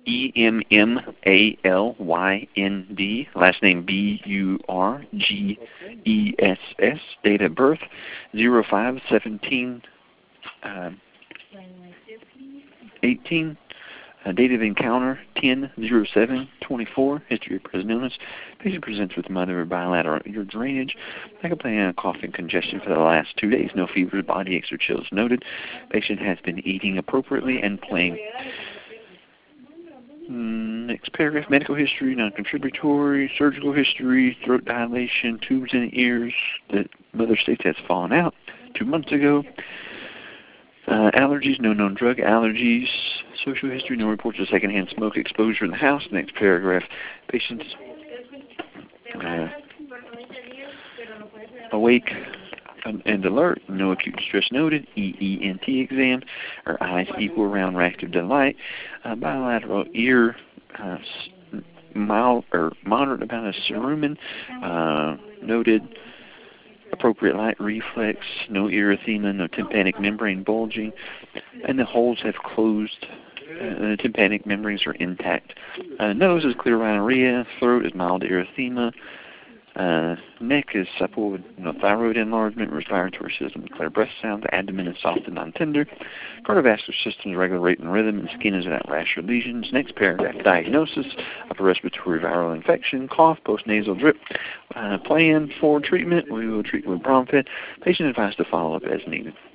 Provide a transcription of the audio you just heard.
EMMALYND, last name BURGESS, date of birth 05/17/18, date of encounter 10/07/24, history of present illness. Patient presents with moderate or bilateral ear drainage, accompanying cough and congestion for the last 2 days. No fever, body aches, or chills noted. Patient has been eating appropriately and playing. Next paragraph, medical history, non-contributory, surgical history, throat dilation, tubes in the ears. The mother states has fallen out 2 months ago. Allergies, no known drug allergies. Social history, no reports of secondhand smoke exposure in the house. Next paragraph, patients awake and alert, no acute distress noted. EENT exam, her eyes equal round reactive delight. Bilateral ear, mild or moderate amount of cerumen noted. Appropriate light reflex, no erythema, no tympanic membrane bulging, and the holes have closed. The tympanic membranes are intact. Nose is clear rhinorrhea. Throat is mild erythema. Neck is supple with no thyroid enlargement. Respiratory system is clear breath sounds. Abdomen is soft and non-tender. Cardiovascular system is regular rate and rhythm, and skin is without rash or lesions. Next paragraph, diagnosis: upper respiratory viral infection, cough, post-nasal drip. Plan for treatment: we will treat with Bromfet. Patient advised to follow up as needed.